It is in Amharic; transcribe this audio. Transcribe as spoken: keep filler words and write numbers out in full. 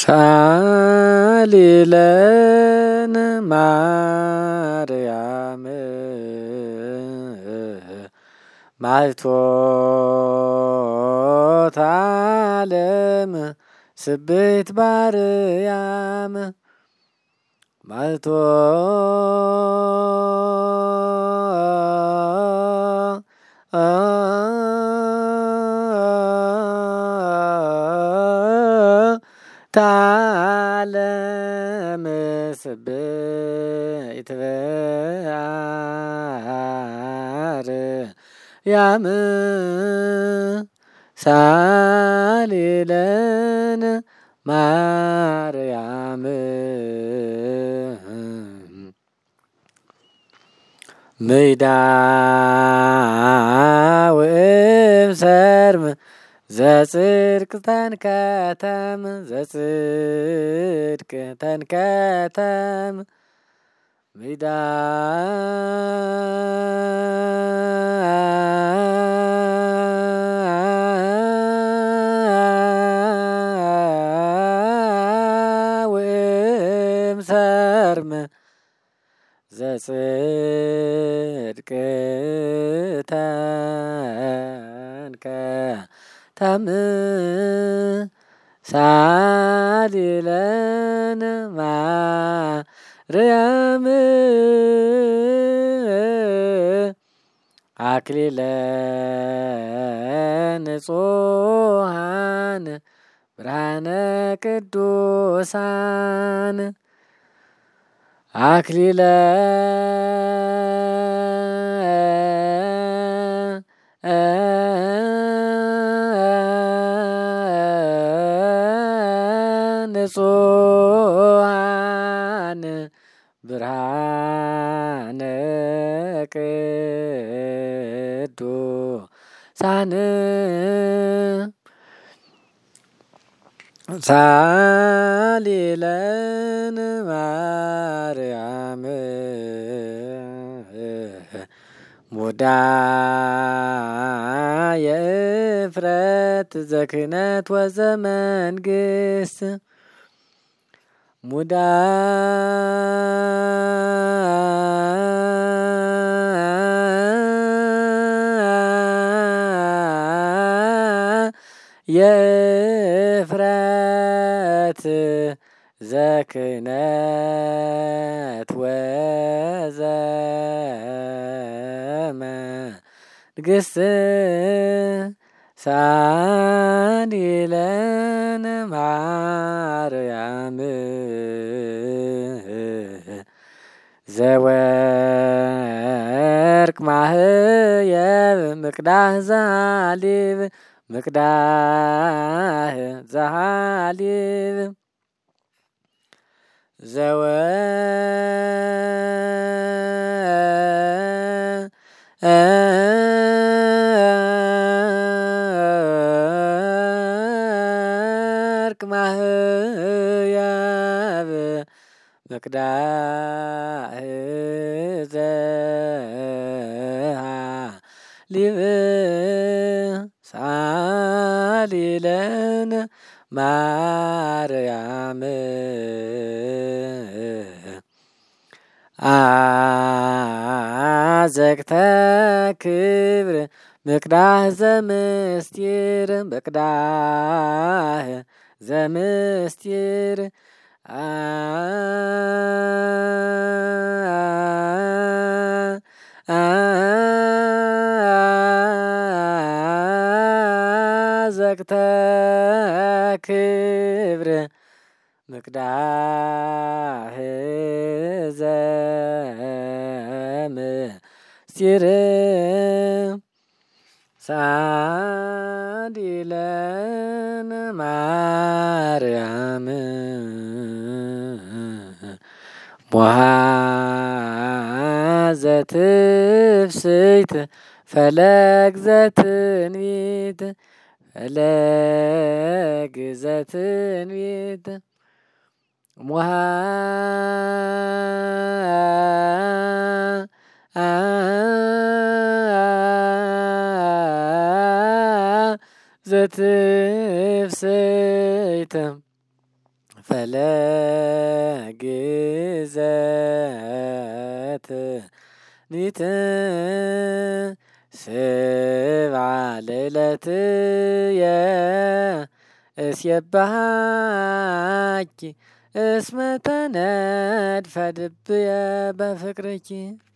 ሳሊለን ማርያም ማኅቶተ ዓለም ስብሕት በአርያም ማኅቶ ዓለም ስብሕት በአርያም ሳሊለን ማርያም ምይዳው እምሰርም ዘጽድቅ ተንከተም ዘጽድቅ ተንከተም ምይዳ እምሰርም ዘጽድቅ ተንከተም ሳሊለን ማርያም አክሊለ ንጹሐን ብርሃነ ቅዱሳን አክሊለ ንጹሐን ብርሃነ ቅዱሳን ሳሊለን ማርያም ሙዳየ እፍረት ዘክህነት ወዘመንግሥት ሙዳየ እፍረት ዘክህነት ወዘመንግሥት ሳሊለን ማርያም ዘወርቅ ማህየብ ምቅዳህ ዘሃሊብ ምቅዳህ ዘሃሊብ ዘወርቅ ማህየብ ምቅዳህ ዘሃሊብ ሳሊለን ማርያም አዘግተ ክብር ምቅዳህ ዘምስጢር ምቅዳህ ዘምስጢር አዘግተ ክብር ምቅዳህ ዘምስጢር ሳሊለን ማርያም ሞሃዘ ትፍስሕት ፈለግ ዘትንቢት ፈለግ ዘትንቢት ሞሃ ዘትፍስሕት ፈለግ ዘትንቢት ስብዓ ለዕለትየ እስየብሐኪ እስመ ተነድፈ ልብየ በፍቅርኪ